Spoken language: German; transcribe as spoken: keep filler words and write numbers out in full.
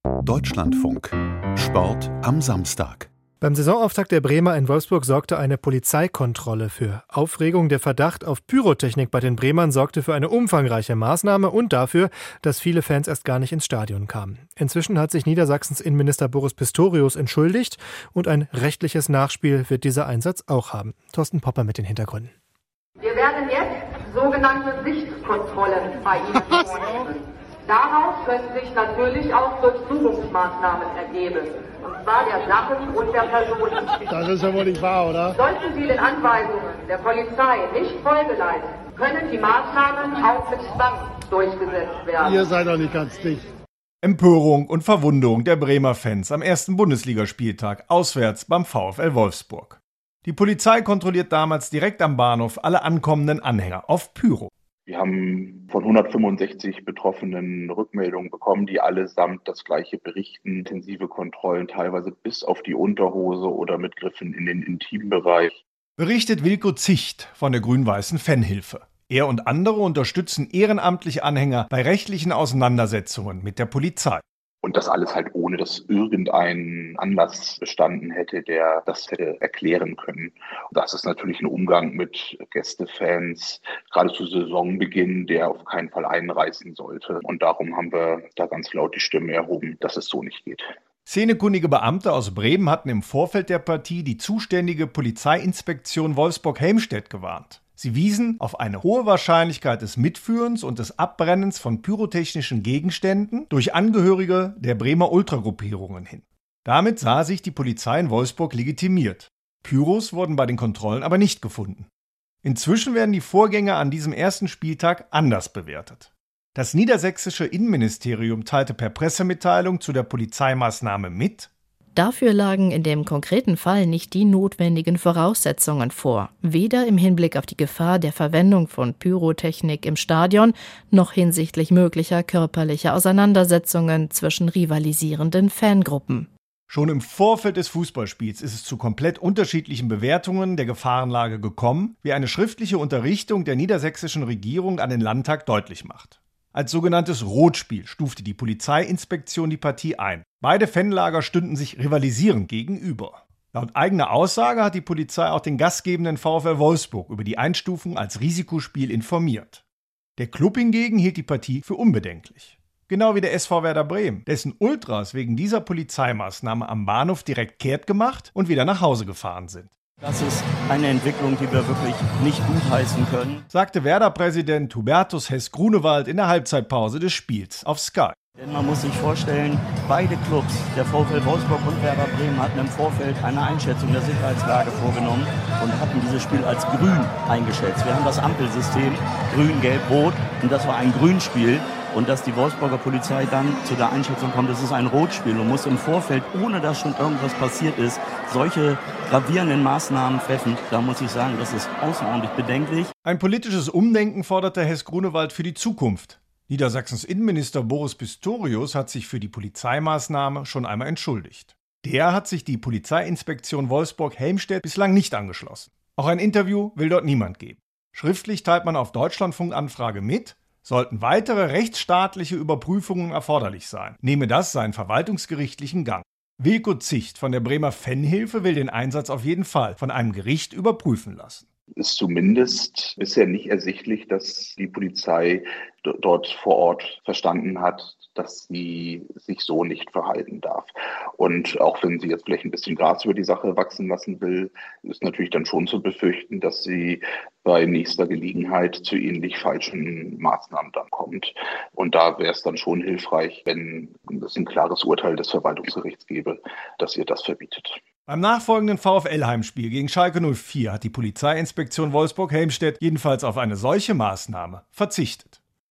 Deutschlandfunk. Sport am Samstag. Beim Saisonauftakt der Bremer in Wolfsburg sorgte eine Polizeikontrolle für Aufregung. Der Verdacht auf Pyrotechnik bei den Bremern sorgte für eine umfangreiche Maßnahme und dafür, dass viele Fans erst gar nicht ins Stadion kamen. Inzwischen hat sich Niedersachsens Innenminister Boris Pistorius entschuldigt und ein rechtliches Nachspiel wird dieser Einsatz auch haben. Thorsten Popper mit den Hintergründen. Wir werden jetzt sogenannte Sichtkontrollen bei Ihnen vornehmen. Daraus können sich natürlich auch Durchsuchungsmaßnahmen ergeben. Und zwar der Sachen und der Personen. Das ist ja wohl nicht wahr, oder? Sollten Sie den Anweisungen der Polizei nicht Folge leisten, können die Maßnahmen auch mit Zwang durchgesetzt werden. Ihr seid doch nicht ganz dicht. Empörung und Verwunderung der Bremer Fans am ersten Bundesligaspieltag auswärts beim VfL Wolfsburg. Die Polizei kontrolliert damals direkt am Bahnhof alle ankommenden Anhänger auf Pyro. Wir haben von hundertfünfundsechzig Betroffenen Rückmeldungen bekommen, die allesamt das Gleiche berichten. Intensive Kontrollen, teilweise bis auf die Unterhose oder mit Griffen in den Intimbereich. Berichtet Wilko Zicht von der grün-weißen Fanhilfe. Er und andere unterstützen ehrenamtliche Anhänger bei rechtlichen Auseinandersetzungen mit der Polizei. Und das alles halt ohne, dass irgendein Anlass bestanden hätte, der das hätte erklären können. Und das ist natürlich ein Umgang mit Gästefans, gerade zu Saisonbeginn, der auf keinen Fall einreißen sollte. Und darum haben wir da ganz laut die Stimme erhoben, dass es so nicht geht. Szenekundige Beamte aus Bremen hatten im Vorfeld der Partie die zuständige Polizeiinspektion Wolfsburg-Helmstedt gewarnt. Sie wiesen auf eine hohe Wahrscheinlichkeit des Mitführens und des Abbrennens von pyrotechnischen Gegenständen durch Angehörige der Bremer Ultragruppierungen hin. Damit sah sich die Polizei in Wolfsburg legitimiert. Pyros wurden bei den Kontrollen aber nicht gefunden. Inzwischen werden die Vorgänge an diesem ersten Spieltag anders bewertet. Das niedersächsische Innenministerium teilte per Pressemitteilung zu der Polizeimaßnahme mit: Dafür lagen in dem konkreten Fall nicht die notwendigen Voraussetzungen vor, weder im Hinblick auf die Gefahr der Verwendung von Pyrotechnik im Stadion, noch hinsichtlich möglicher körperlicher Auseinandersetzungen zwischen rivalisierenden Fangruppen. Schon im Vorfeld des Fußballspiels ist es zu komplett unterschiedlichen Bewertungen der Gefahrenlage gekommen, wie eine schriftliche Unterrichtung der niedersächsischen Regierung an den Landtag deutlich macht. Als sogenanntes Rotspiel stufte die Polizeiinspektion die Partie ein. Beide Fanlager stünden sich rivalisierend gegenüber. Laut eigener Aussage hat die Polizei auch den gastgebenden VfL Wolfsburg über die Einstufung als Risikospiel informiert. Der Klub hingegen hielt die Partie für unbedenklich. Genau wie der S V Werder Bremen, dessen Ultras wegen dieser Polizeimaßnahme am Bahnhof direkt kehrt gemacht und wieder nach Hause gefahren sind. Das ist eine Entwicklung, die wir wirklich nicht gutheißen können, sagte Werder-Präsident Hubertus Hess-Grunewald in der Halbzeitpause des Spiels auf Sky. Denn man muss sich vorstellen, beide Clubs, der VfL Wolfsburg und Werder Bremen, hatten im Vorfeld eine Einschätzung der Sicherheitslage vorgenommen und hatten dieses Spiel als grün eingeschätzt. Wir haben das Ampelsystem, grün, gelb, rot, und das war ein Grünspiel. Und dass die Wolfsburger Polizei dann zu der Einschätzung kommt, das ist ein Rotspiel und muss im Vorfeld, ohne dass schon irgendwas passiert ist, solche gravierenden Maßnahmen treffen, da muss ich sagen, das ist außerordentlich bedenklich. Ein politisches Umdenken forderte Hess-Grunewald für die Zukunft. Niedersachsens Innenminister Boris Pistorius hat sich für die Polizeimaßnahme schon einmal entschuldigt. Der hat sich die Polizeiinspektion Wolfsburg-Helmstedt bislang nicht angeschlossen. Auch ein Interview will dort niemand geben. Schriftlich teilt man auf Deutschlandfunk-Anfrage mit: Sollten weitere rechtsstaatliche Überprüfungen erforderlich sein, nehme das seinen verwaltungsgerichtlichen Gang. Wilko Zicht von der Bremer Fanhilfe will den Einsatz auf jeden Fall von einem Gericht überprüfen lassen. Ist zumindest bisher nicht ersichtlich, dass die Polizei d- dort vor Ort verstanden hat, dass sie sich so nicht verhalten darf. Und auch wenn sie jetzt vielleicht ein bisschen Gras über die Sache wachsen lassen will, ist natürlich dann schon zu befürchten, dass sie bei nächster Gelegenheit zu ähnlich falschen Maßnahmen dann kommt. Und da wäre es dann schon hilfreich, wenn es ein klares Urteil des Verwaltungsgerichts gäbe, dass ihr das verbietet. Beim nachfolgenden VfL-Heimspiel gegen Schalke null vier hat die Polizeiinspektion Wolfsburg-Helmstedt jedenfalls auf eine solche Maßnahme verzichtet.